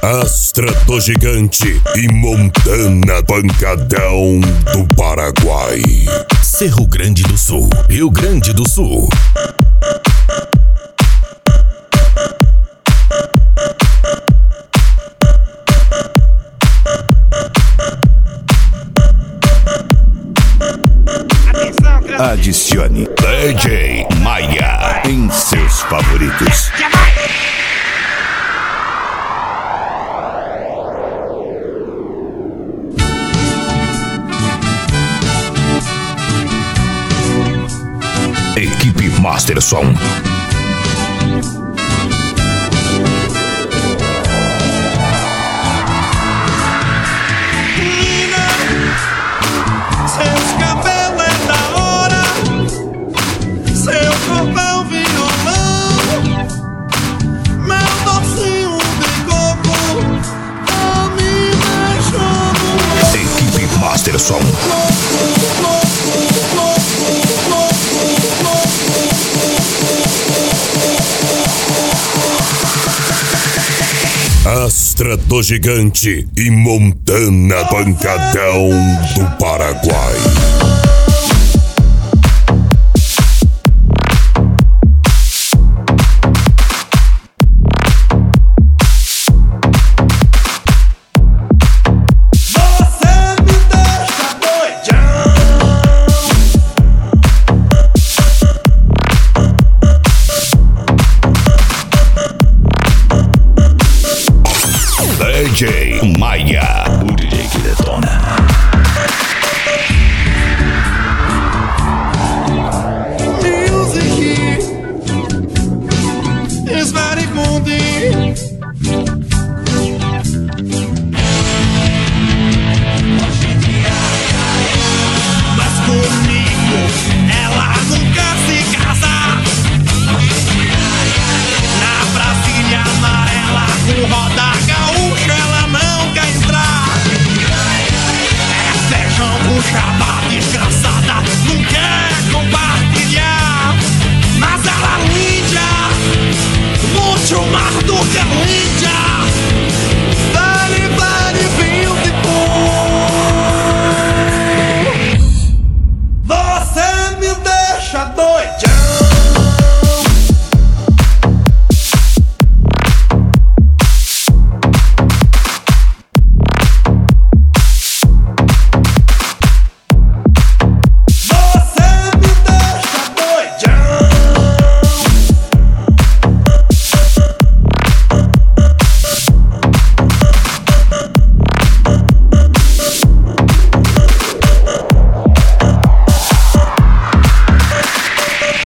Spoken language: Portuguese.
Astra do Gigante e Montana Pancadão do Paraguai. Cerro Grande do Sul, Rio Grande do Sul. Adicione DJ Maia em seus favoritos. Equipe Masterson. Masterson. Astra do Gigante e Montana Pancadão do Paraguai. DJ Maia, o DJ que detona. Music is very moody. Mas comigo ela nunca se casa. Na Brasília amarela com roda gaúcha ela não quer entrar. É feijão com chapa desgraçada, não quer compartilhar. Mas ela é linda, muito mais do que linda.